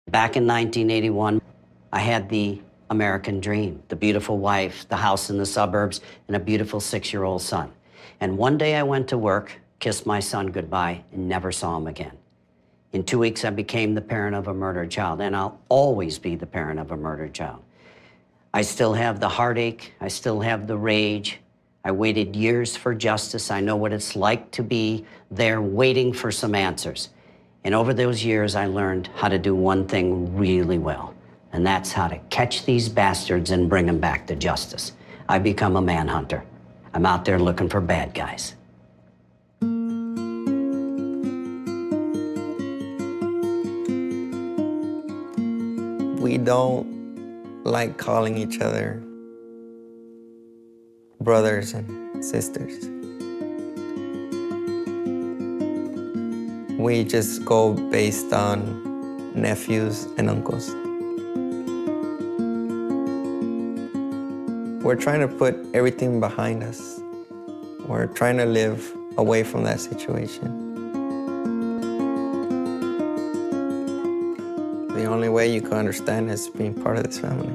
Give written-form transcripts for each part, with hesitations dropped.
Back in 1981, I had the American dream, the beautiful wife, the house in the suburbs, and a beautiful 6-year-old son. And one day I went to work, kissed my son goodbye, and never saw him again. In 2 weeks, I became the parent of a murdered child, and I'll always be the parent of a murdered child. I still have the heartache. I still have the rage. I waited years for justice. I know what it's like to be there waiting for some answers. And over those years, I learned how to do one thing really well, and that's how to catch these bastards and bring them back to justice. I become a manhunter. I'm out there looking for bad guys. We don't like calling each other brothers and sisters. We just go based on nephews and uncles. We're trying to put everything behind us. We're trying to live away from that situation. The only way you can understand is being part of this family.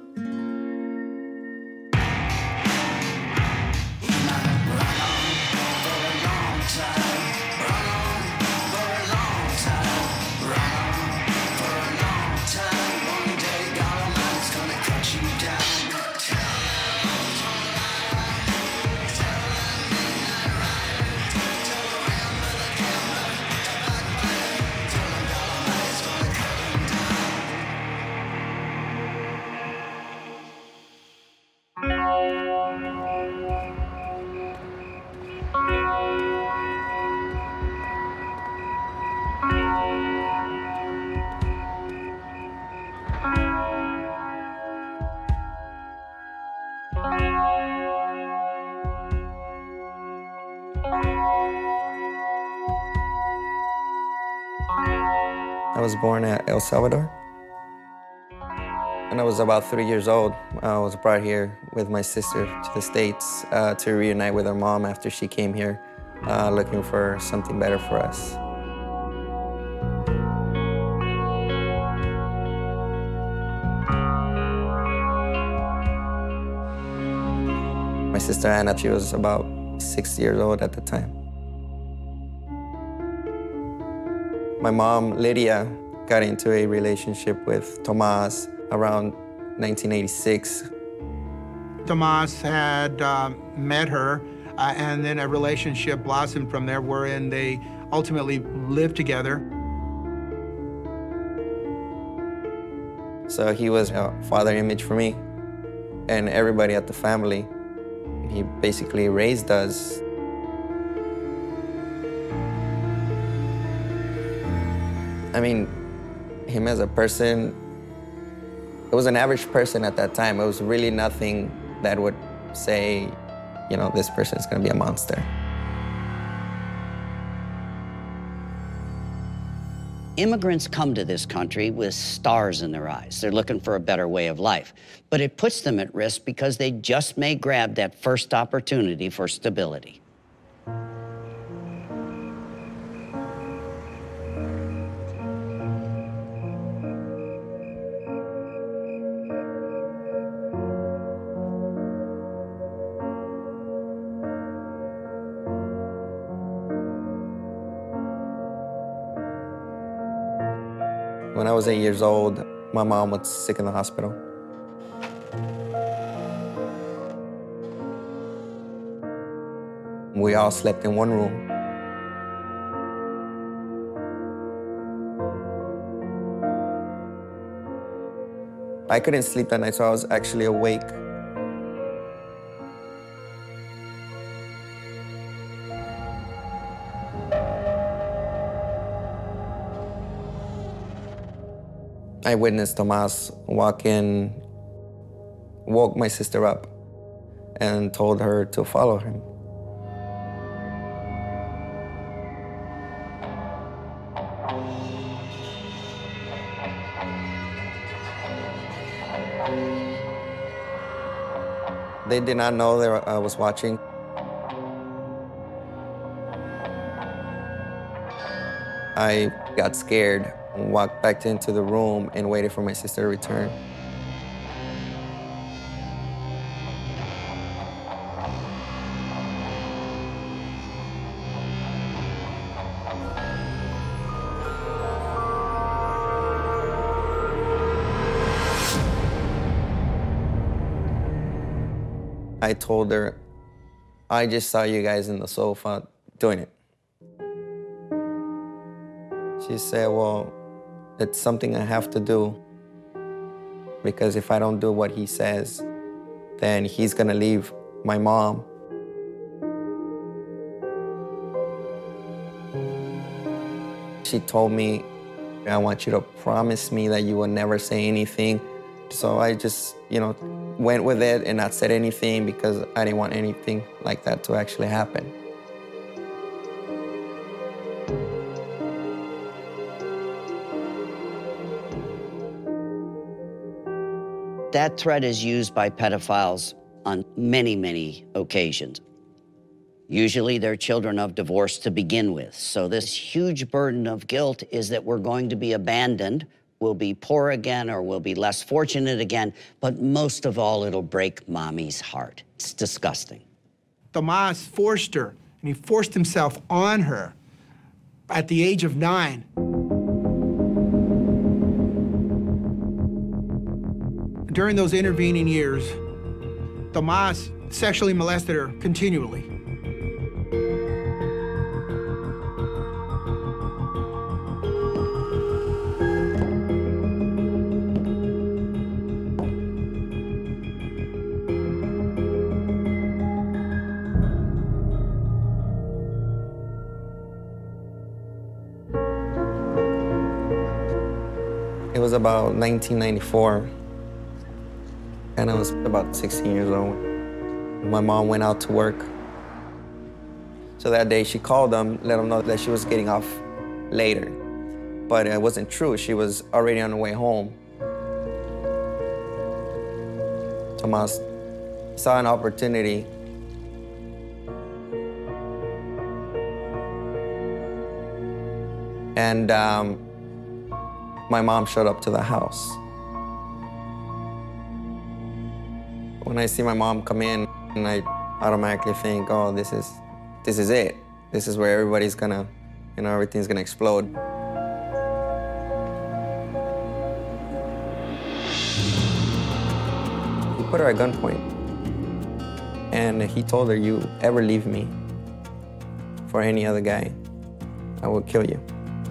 I was born at El Salvador. When I was about 3 years old, I was brought here with my sister to the States to reunite with her mom after she came here looking for something better for us. My sister Anna, she was about 6 years old at the time. My mom, Lydia, got into a relationship with Tomas around 1986. Tomas had met her, and then a relationship blossomed from there, wherein they ultimately lived together. So he was a father image for me and everybody at the family. He basically raised us. I mean, him as a person, it was an average person at that time. It was really nothing that would say, you know, this person is going to be a monster. Immigrants come to this country with stars in their eyes. They're looking for a better way of life. But it puts them at risk because they just may grab that first opportunity for stability. When I was 8 years old, my mom was sick in the hospital. We all slept in one room. I couldn't sleep that night, so I was actually awake. I witnessed Tomas walk in, woke my sister up, and told her to follow him. They did not know that I was watching. I got scared. walked back into the room and waited for my sister to return. I told her, I just saw you guys in the sofa doing it. She said, well, it's something I have to do, because if I don't do what he says, then he's gonna leave my mom. She told me, I want you to promise me that you will never say anything. So I just, went with it and not said anything because I didn't want anything like that to actually happen. That threat is used by pedophiles on many, many occasions. Usually they're children of divorce to begin with. So this huge burden of guilt is that we're going to be abandoned, we'll be poor again, or we'll be less fortunate again, but most of all, it'll break mommy's heart. It's disgusting. Tomas forced her, and he forced himself on her at the age of 9. During those intervening years, Tomas sexually molested her continually. It was about 1994, and I was about 16 years old. My mom went out to work. So that day she called them, let them know that she was getting off later. But it wasn't true. She was already on her way home. Tomas saw an opportunity. And my mom showed up to the house. When I see my mom come in, and I automatically think, oh, this is it. This is where everybody's gonna, everything's gonna explode. He put her at gunpoint, and he told her, you ever leave me for any other guy, I will kill you.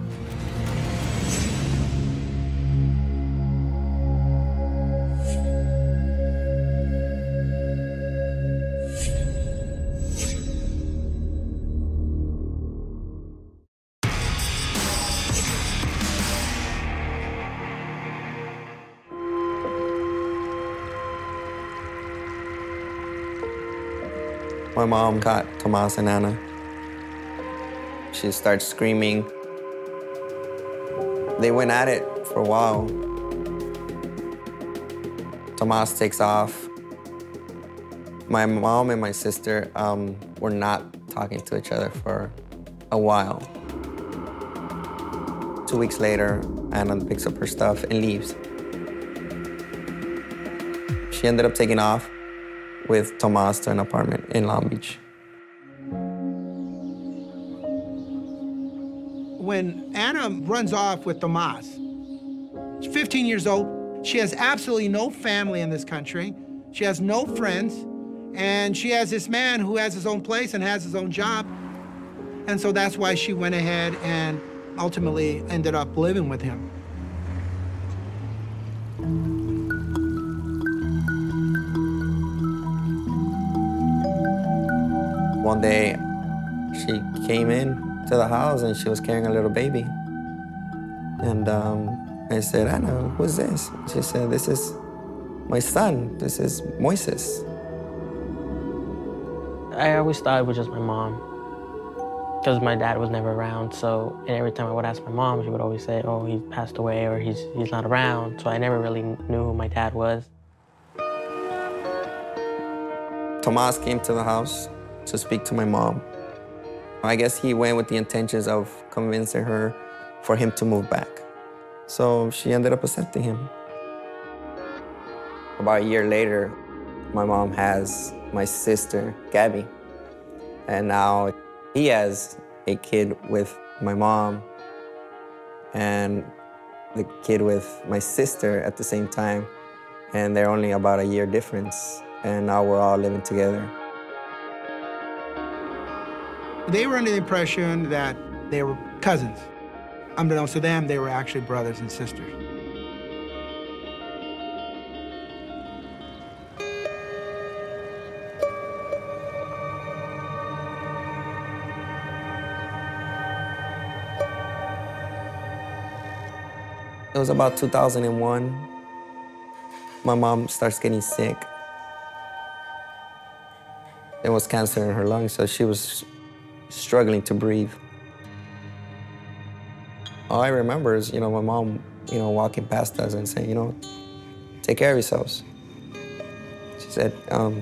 My mom got Tomas and Anna. She starts screaming. They went at it for a while. Tomas takes off. My mom and my sister were not talking to each other for a while. 2 weeks later, Anna picks up her stuff and leaves. She ended up taking off with Tomas to an apartment in Long Beach. When Anna runs off with Tomas, she's 15 years old. She has absolutely no family in this country. She has no friends. And she has this man who has his own place and has his own job. And so that's why she went ahead and ultimately ended up living with him. One day, she came in to the house and she was carrying a little baby. And I said, Anna, who's this? She said, this is my son. This is Moises. I always thought it was just my mom, because my dad was never around. So, and every time I would ask my mom, she would always say, oh, he passed away or he's not around. So I never really knew who my dad was. Tomas came to the house to speak to my mom. I guess he went with the intentions of convincing her for him to move back. So she ended up accepting him. About a year later, my mom has my sister, Gabby. And now he has a kid with my mom and the kid with my sister at the same time. And they're only about a year difference. And now we're all living together. They were under the impression that they were cousins. Unbeknownst to them, they were actually brothers and sisters. It was about 2001. My mom starts getting sick. There was cancer in her lungs, so she was struggling to breathe. All I remember is, my mom, walking past us and saying, take care of yourselves. She said,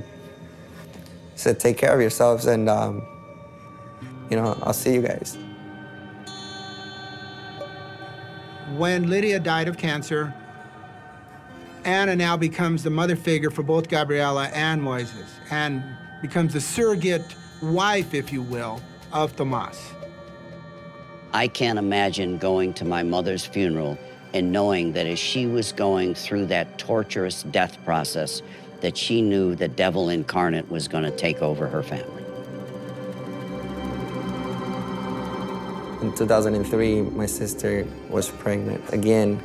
take care of yourselves and, I'll see you guys. When Lydia died of cancer, Anna now becomes the mother figure for both Gabriela and Moises, and becomes the surrogate wife, if you will, of Tomas. I can't imagine going to my mother's funeral and knowing that as she was going through that torturous death process, that she knew the devil incarnate was going to take over her family. In 2003, my sister was pregnant again,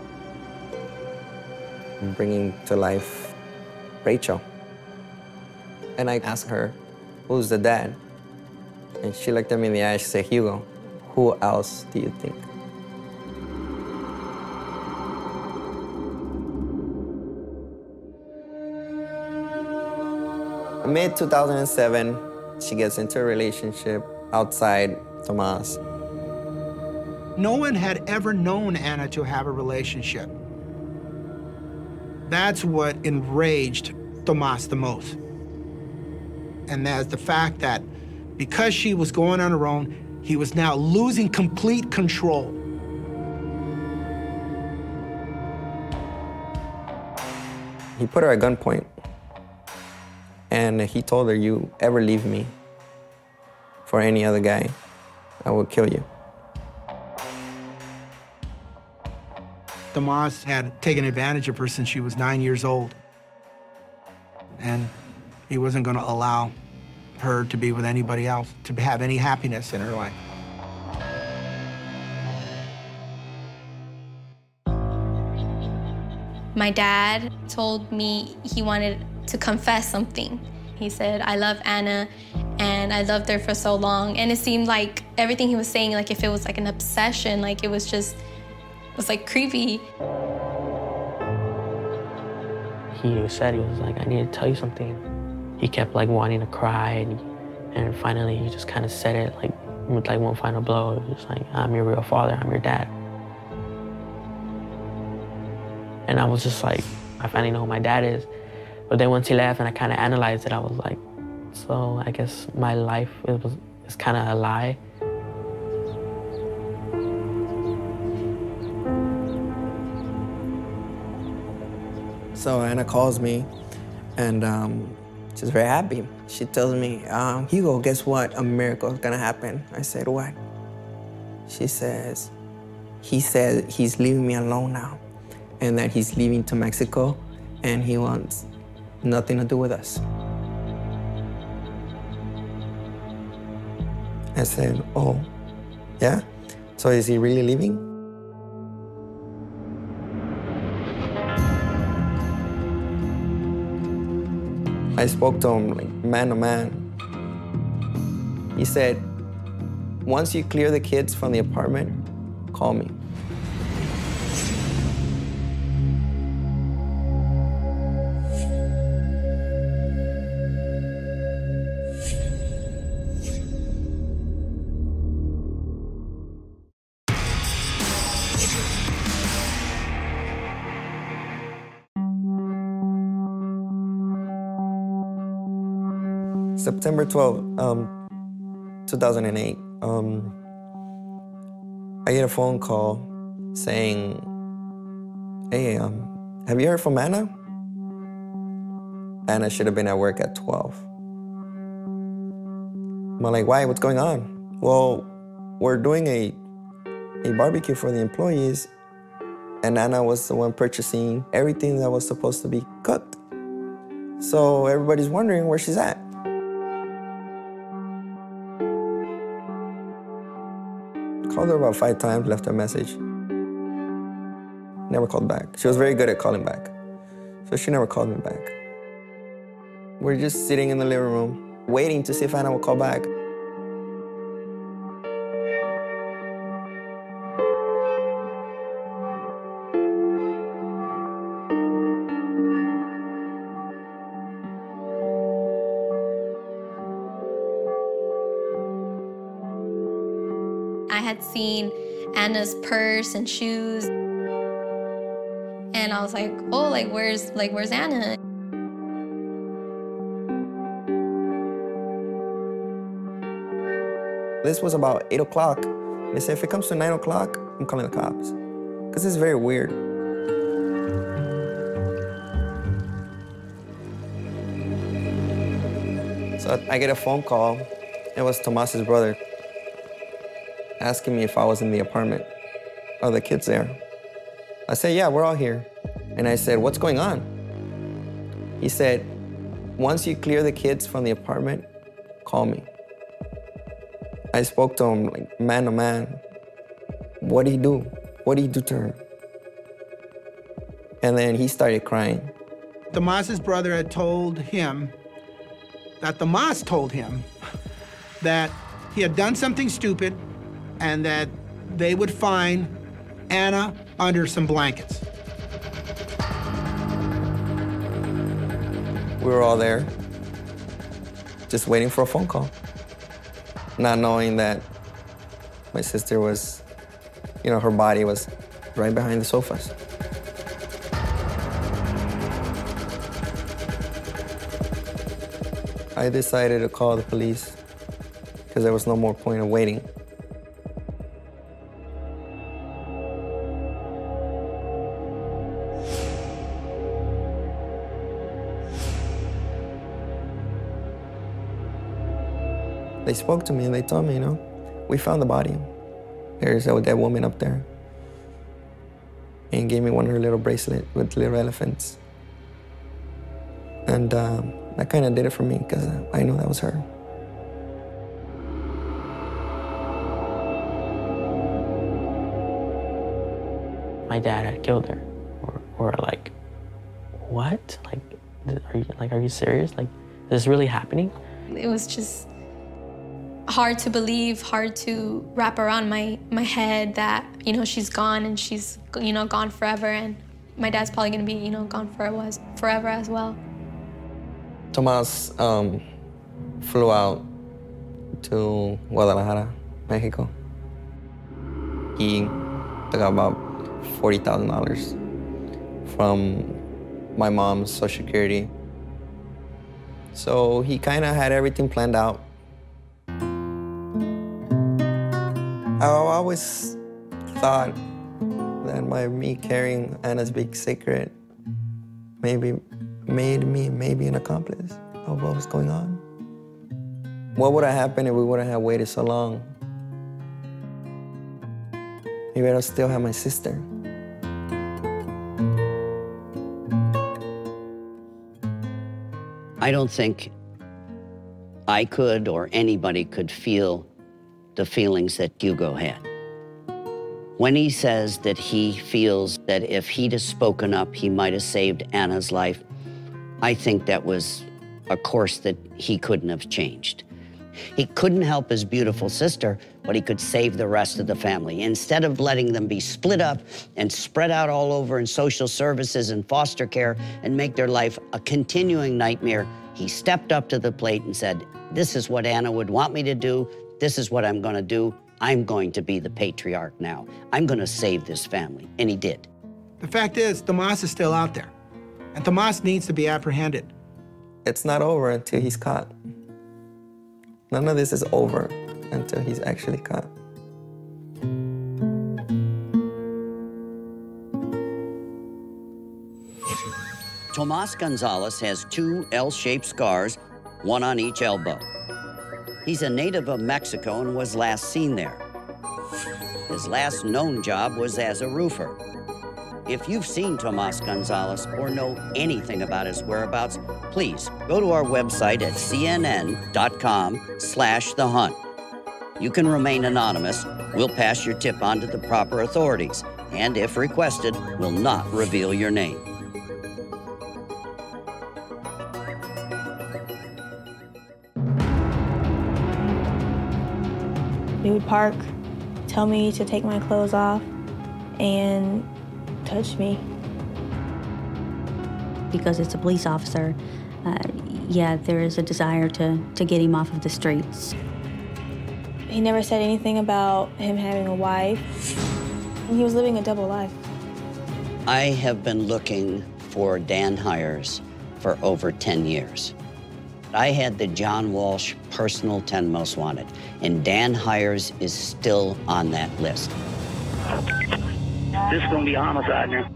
bringing to life Rachel. And I asked her, who's the dad? And she looked at me in the eye, she said, Hugo, who else do you think? Mid-2007, she gets into a relationship outside Tomas. No one had ever known Anna to have a relationship. That's what enraged Tomas the most. And that's the fact that because she was going on her own, he was now losing complete control. He put her at gunpoint. And he told her, you ever leave me for any other guy, I will kill you. Tomas had taken advantage of her since she was 9 years old. And he wasn't going to allow her to be with anybody else, to have any happiness in her life. My dad told me he wanted to confess something. He said, I love Anna, and I loved her for so long. And it seemed like everything he was saying, like if it was like an obsession, like it was like creepy. He said, he was like, I need to tell you something. He kept like wanting to cry, and finally he just kind of said it like with like one final blow. It was just like, I'm your real father, I'm your dad. And I was just like, I finally know who my dad is. But then once he left and I kind of analyzed it, I was like, so I guess my life is kind of a lie. So Anna calls me, and she's very happy. She tells me, Hugo, guess what? A miracle is gonna happen. I said, what? She says, he said he's leaving me alone now, and that he's leaving to Mexico, and he wants nothing to do with us. I said, oh, yeah? So is he really leaving? I spoke to him like man to man. He said, once you clear the kids from the apartment, call me. September 12th, 2008, I get a phone call saying, hey, have you heard from Anna? Anna should have been at work at 12. I'm like, why? What's going on? Well, we're doing a barbecue for the employees, and Anna was the one purchasing everything that was supposed to be cooked. So everybody's wondering where she's at. Called her about 5 times, left her a message. Never called back. She was very good at calling back, so she never called me back. We're just sitting in the living room, waiting to see if Anna will call back. I had seen Anna's purse and shoes, and I was like, oh, where's Anna? This was about 8 o'clock. They said, if it comes to 9 o'clock, I'm calling the cops. Because it's very weird. So I get a phone call. It was Tomas's brother asking me if I was in the apartment. Are the kids there? I said, yeah, we're all here. And I said, what's going on? He said, once you clear the kids from the apartment, call me. I spoke to him like man to man. What did he do? What did he do to her? And then he started crying. Tomas's brother had told him that Tomas told him that he had done something stupid and that they would find Anna under some blankets. We were all there, just waiting for a phone call, not knowing that my sister was, her body was right behind the sofas. I decided to call the police because there was no more point of waiting. They spoke to me and they told me, we found the body. There's a dead woman up there. And gave me one of her little bracelets with little elephants. And that kind of did it for me because I knew that was her. My dad had killed her. Or like, what? Are you serious? Like, is this really happening? It was just hard to believe, hard to wrap around my head that, she's gone and she's, gone forever, and my dad's probably gonna be, gone forever as well. Tomas flew out to Guadalajara, Mexico. He took about $40,000 from my mom's Social Security. So he kind of had everything planned out. I always thought that me carrying Anna's big secret maybe made me an accomplice of what was going on. What would have happened if we wouldn't have waited so long? Maybe I'd still have my sister. I don't think I could or anybody could feel the feelings that Hugo had. When he says that he feels that if he'd have spoken up, he might have saved Anna's life, I think that was a course that he couldn't have changed. He couldn't help his beautiful sister, but he could save the rest of the family. Instead of letting them be split up and spread out all over in social services and foster care and make their life a continuing nightmare, he stepped up to the plate and said, this is what Anna would want me to do. This is what I'm gonna do. I'm going to be the patriarch now. I'm gonna save this family, and he did. The fact is, Tomas is still out there, and Tomas needs to be apprehended. It's not over until he's caught. None of this is over until he's actually caught. Tomas Gonzalez has 2 L-shaped scars, one on each elbow. He's a native of Mexico and was last seen there. His last known job was as a roofer. If you've seen Tomas Gonzalez or know anything about his whereabouts, please go to our website at cnn.com/thehunt. You can remain anonymous. We'll pass your tip on to the proper authorities, and if requested, will not reveal your name. He would park, tell me to take my clothes off, and touch me. Because it's a police officer, yeah, there is a desire to get him off of the streets. He never said anything about him having a wife. He was living a double life. I have been looking for Dan Hires for over 10 years. I had the John Walsh personal 10 most wanted, and Dan Hires is still on that list. This is gonna be a homicide now.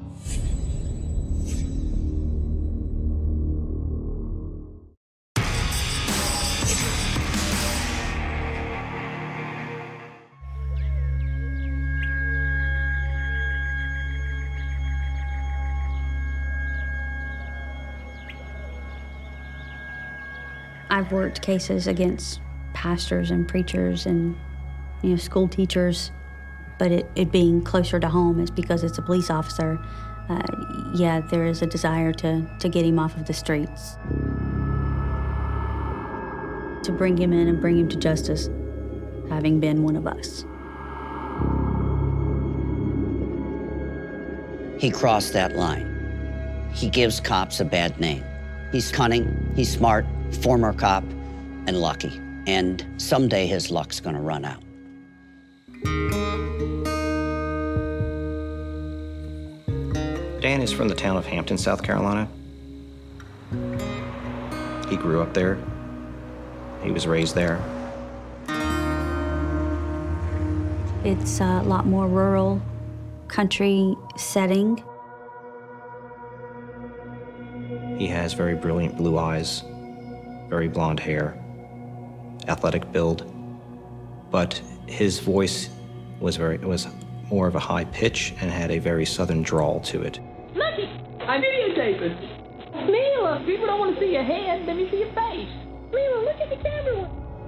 I've worked cases against pastors and preachers and, school teachers, but it being closer to home is because it's a police officer. Yeah, there is a desire to get him off of the streets. To bring him in and bring him to justice, having been one of us. He crossed that line. He gives cops a bad name. He's cunning, he's smart, former cop, and lucky. And someday his luck's gonna run out. Dan is from the town of Hampton, South Carolina. He grew up there. He was raised there. It's a lot more rural, country setting. He has very brilliant blue eyes, very blonde hair, athletic build, but his voice was more of a high pitch and had a very southern drawl to it. Lucky, I'm videotaping. Mila, people don't want to see your head, let me see your face. Mila, look at the camera.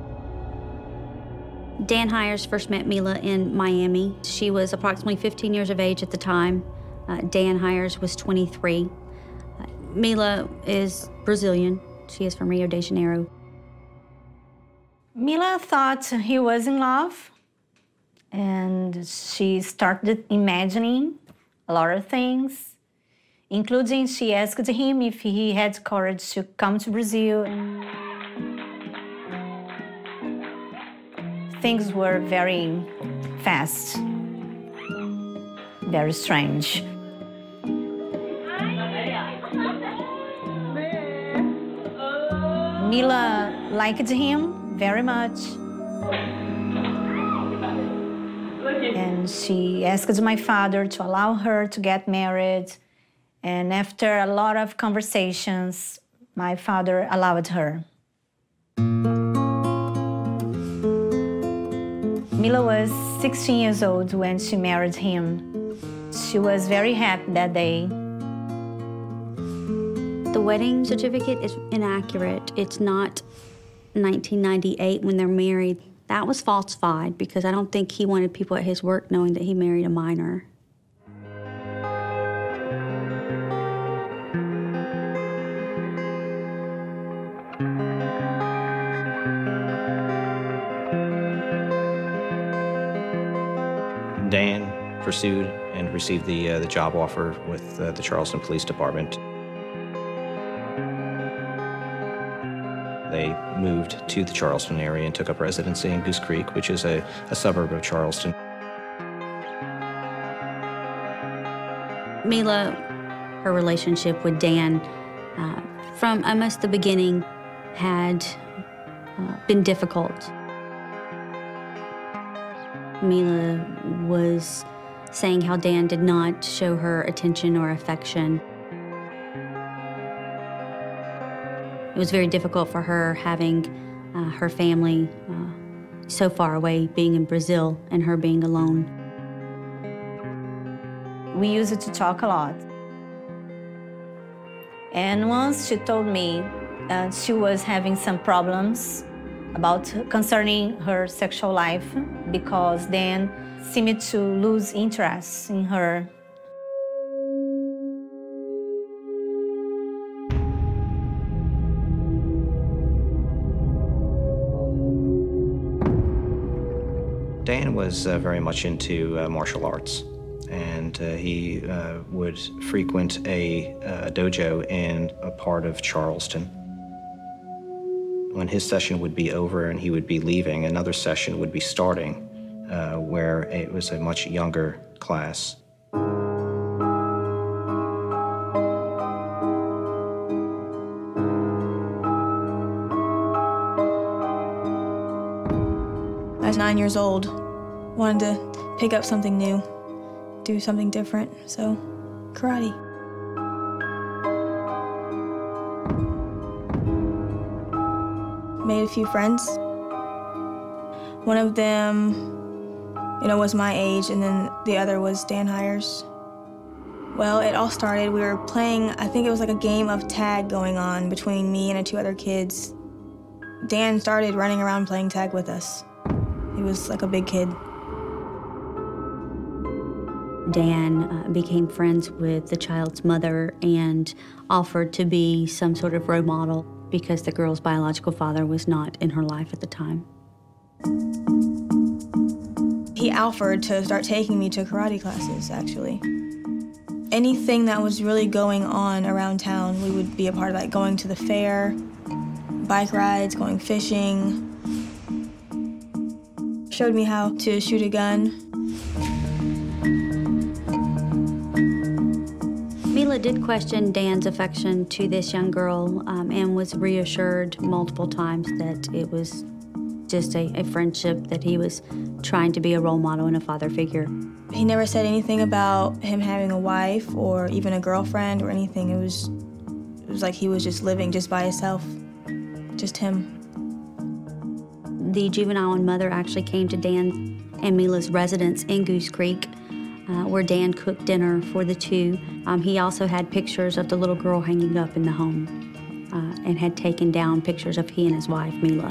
Dan Hires first met Mila in Miami. She was approximately 15 years of age at the time. Dan Hires was 23. Mila is Brazilian. She is from Rio de Janeiro. Mila thought he was in love, and she started imagining a lot of things, including she asked him if he had courage to come to Brazil. Things were very fast, very strange. Mila liked him very much. And she asked my father to allow her to get married. And after a lot of conversations, my father allowed her. Mila was 16 years old when she married him. She was very happy that day. The wedding certificate is inaccurate. It's not 1998 when they're married. That was falsified because I don't think he wanted people at his work knowing that he married a minor. Dan pursued and received the job offer with the Charleston Police Department. They moved to the Charleston area and took up residency in Goose Creek, which is a suburb of Charleston. Mila, her relationship with Dan, from almost the beginning, had been difficult. Mila was saying how Dan did not show her attention or affection. It was very difficult for her having her family so far away, being in Brazil, and her being alone. We used to talk a lot. And once she told me that she was having some problems concerning her sexual life because Dan seemed to lose interest in her. Dan was very much into martial arts, and he would frequent a dojo in a part of Charleston. When his session would be over and he would be leaving, another session would be starting where it was a much younger class. I was 9 years old, wanted to pick up something new, do something different, so karate. Made a few friends. One of them, was my age, and then the other was Dan Hires. Well, it all started, we were playing, I think it was like a game of tag going on between me and 2 other kids. Dan started running around playing tag with us. He was like a big kid. Dan became friends with the child's mother and offered to be some sort of role model because the girl's biological father was not in her life at the time. He offered to start taking me to karate classes, actually. Anything that was really going on around town, we would be a part of, like going to the fair, bike rides, going fishing. Showed me how to shoot a gun. Mila did question Dan's affection to this young girl and was reassured multiple times that it was just a friendship, that he was trying to be a role model and a father figure. He never said anything about him having a wife or even a girlfriend or anything. It was like he was just living just by himself, just him. The juvenile and mother actually came to Dan and Mila's residence in Goose Creek, where Dan cooked dinner for the 2. He also had pictures of the little girl hanging up in the home and had taken down pictures of he and his wife, Mila.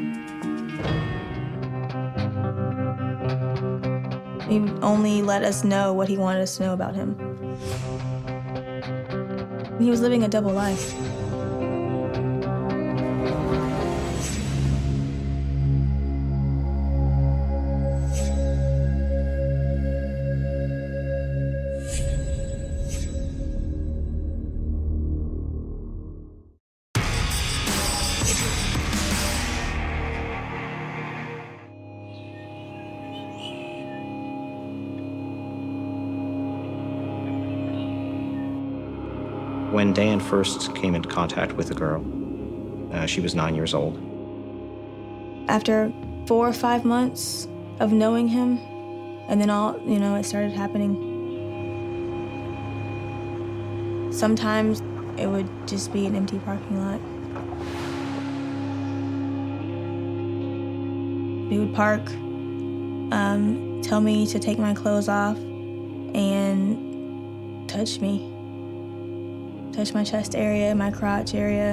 He only let us know what he wanted us to know about him. He was living a double life. When Dan first came into contact with the girl, she was 9 years old. After 4 or 5 months of knowing him, and then it started happening. Sometimes it would just be an empty parking lot. He would park, tell me to take my clothes off, and touch me. Touch my chest area, my crotch area.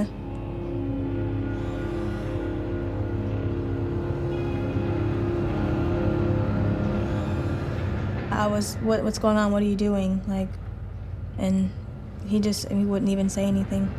I was, what's going on? What are you doing? And he wouldn't even say anything.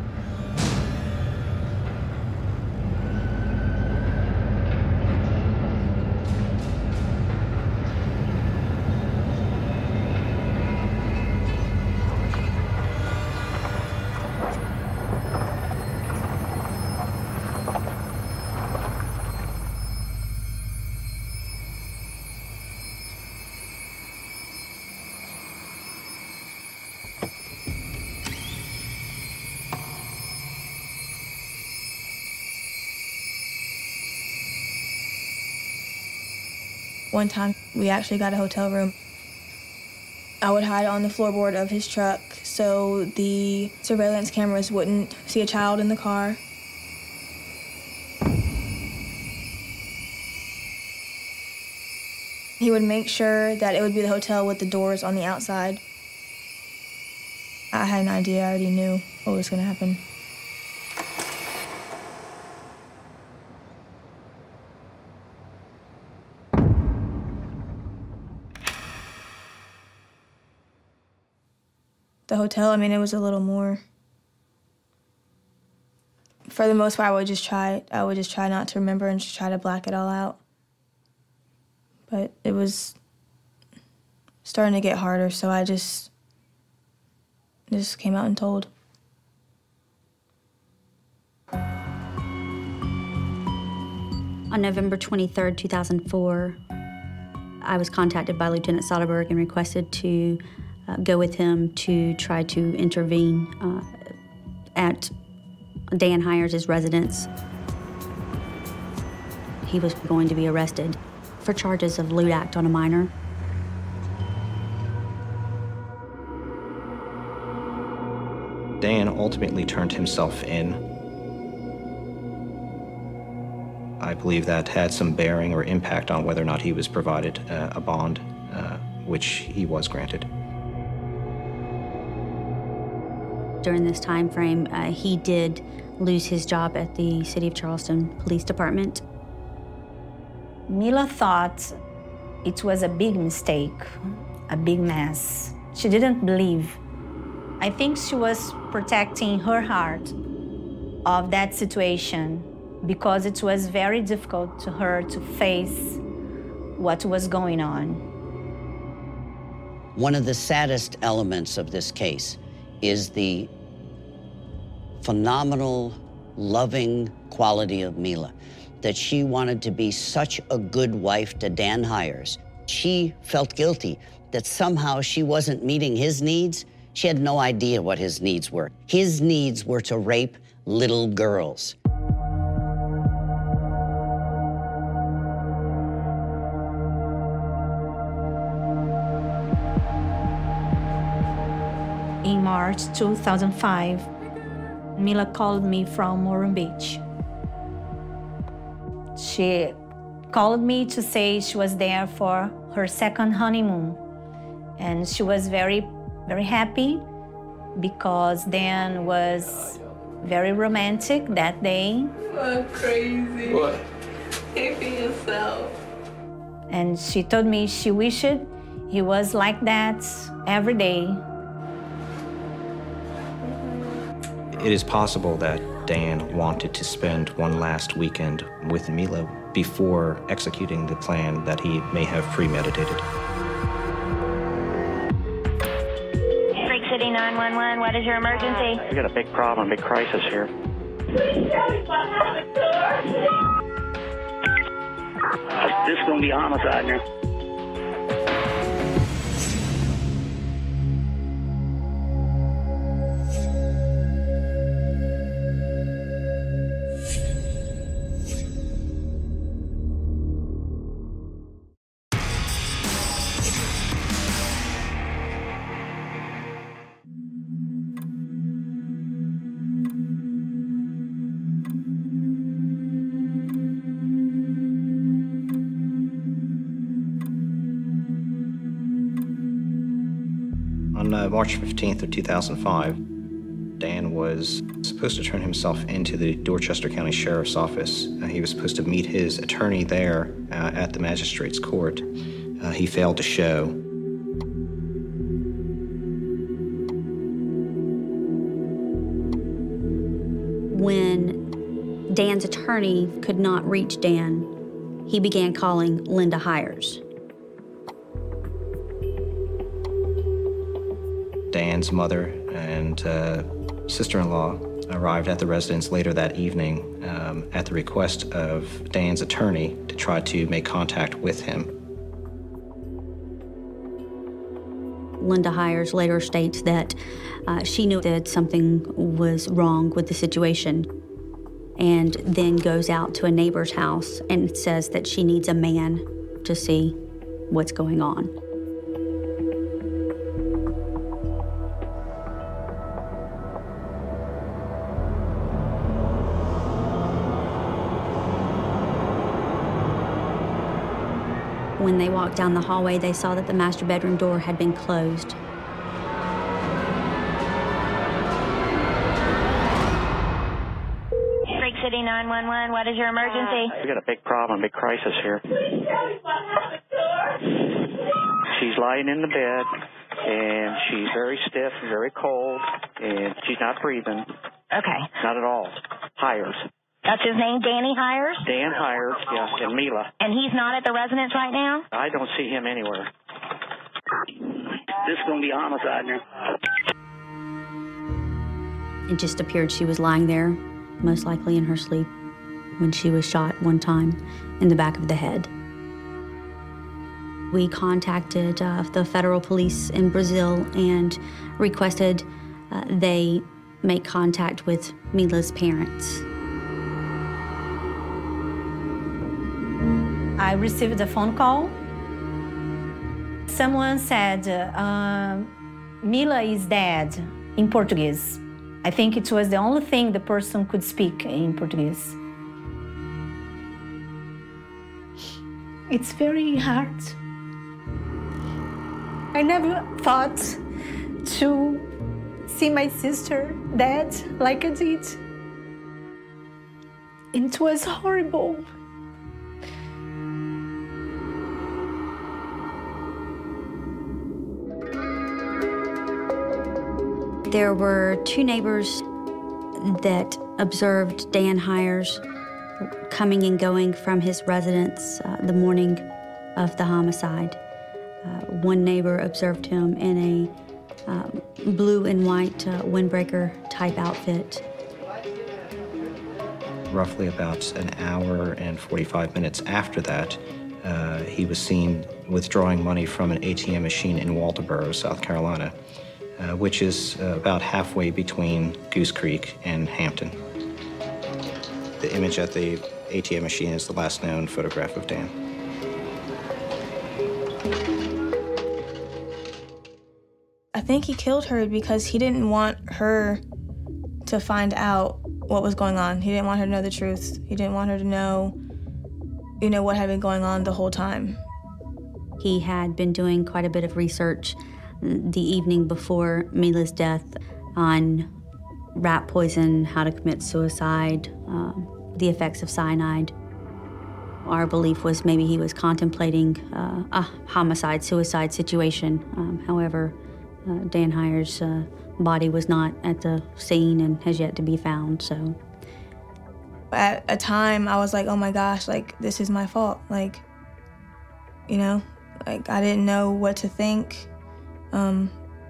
One time, we actually got a hotel room. I would hide on the floorboard of his truck so the surveillance cameras wouldn't see a child in the car. He would make sure that it would be the hotel with the doors on the outside. I had an idea. I already knew what was going to happen. The hotel, I mean, it was a little more. For the most part, I would just try not to remember and just try to black it all out. But it was starting to get harder, so I just came out and told. On November 23rd, 2004, I was contacted by Lieutenant Soderberg and requested to go with him to try to intervene at Dan Hires' residence. He was going to be arrested for charges of lewd act on a minor. Dan ultimately turned himself in. I believe that had some bearing or impact on whether or not he was provided a bond, which he was granted. During this time frame, he did lose his job at the City of Charleston Police Department. Mila thought it was a big mistake, a big mess. She didn't believe. I think she was protecting her heart of that situation because it was very difficult to her to face what was going on. One of the saddest elements of this case is the phenomenal, loving quality of Mila, that she wanted to be such a good wife to Dan Hires. She felt guilty that somehow she wasn't meeting his needs. She had no idea what his needs were. His needs were to rape little girls. In March 2005, Mila called me from Orem Beach. She called me to say she was there for her second honeymoon. And she was very, very happy because Dan was very romantic that day. Oh, crazy. What? Can't be yourself. And she told me she wished he was like that every day. It is possible that Dan wanted to spend one last weekend with Mila before executing the plan that he may have premeditated. Creek City 911, what is your emergency? We got a big problem, big crisis here. This is going to be a homicide here. On March 15th of 2005, Dan was supposed to turn himself into the Dorchester County Sheriff's Office. He was supposed to meet his attorney there at the magistrate's court. He failed to show. When Dan's attorney could not reach Dan, he began calling Linda Hires. Dan's mother and sister-in-law arrived at the residence later that evening at the request of Dan's attorney to try to make contact with him. Linda Hires later states that she knew that something was wrong with the situation and then goes out to a neighbor's house and says that she needs a man to see what's going on. When they walked down the hallway, they saw that the master bedroom door had been closed. Creek City 911, what is your emergency? We got a big problem, big crisis here. She's lying in the bed, and she's very stiff, very cold, and she's not breathing. Okay. Not at all. Hires. That's his name, Danny Hires? Dan Hires, yeah, and Mila. And he's not at the residence right now? I don't see him anywhere. This is going to be a homicide now. It just appeared she was lying there, most likely in her sleep, when she was shot one time in the back of the head. We contacted the federal police in Brazil and requested they make contact with Mila's parents. I received a phone call. Someone said, Mila is dead, in Portuguese. I think it was the only thing the person could speak in Portuguese. It's very hard. I never thought to see my sister dead like I did. It was horrible. There were two neighbors that observed Dan Hires coming and going from his residence the morning of the homicide. One neighbor observed him in a blue and white windbreaker type outfit. Roughly about an hour and 45 minutes after that, he was seen withdrawing money from an ATM machine in Walterboro, South Carolina, which is about halfway between Goose Creek and Hampton. The image at the ATM machine is the last known photograph of Dan. I think he killed her because he didn't want her to find out what was going on. He didn't want her to know the truth. He didn't want her to know, what had been going on the whole time. He had been doing quite a bit of research the evening before Mila's death on rat poison, how to commit suicide, the effects of cyanide. Our belief was maybe he was contemplating a homicide-suicide situation. However, Dan Hires' body was not at the scene and has yet to be found, so. At a time, I was like, oh my gosh, this is my fault. I didn't know what to think. I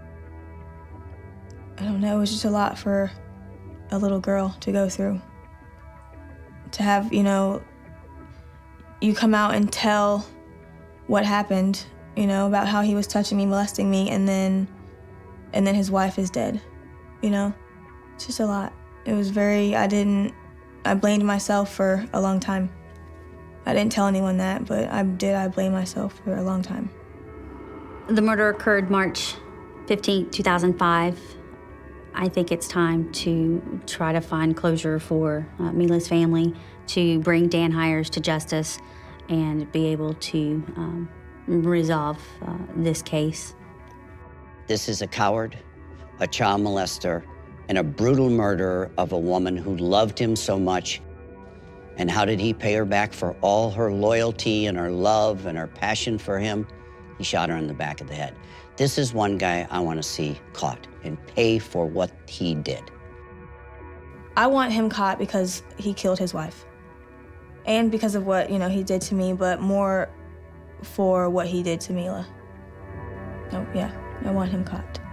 don't know, it was just a lot for a little girl to go through. To have, you come out and tell what happened, about how he was touching me, molesting me, and then his wife is dead, It's just a lot. It was I blamed myself for a long time. I didn't tell anyone that, but I blamed myself for a long time. The murder occurred March 15, 2005. I think it's time to try to find closure for Mila's family, to bring Dan Hires to justice and be able to resolve this case. This is a coward, a child molester, and a brutal murderer of a woman who loved him so much. And how did he pay her back for all her loyalty and her love and her passion for him? He shot her in the back of the head. This is one guy I want to see caught and pay for what he did. I want him caught because he killed his wife. And because of what, he did to me, but more for what he did to Mila. So, yeah, I want him caught.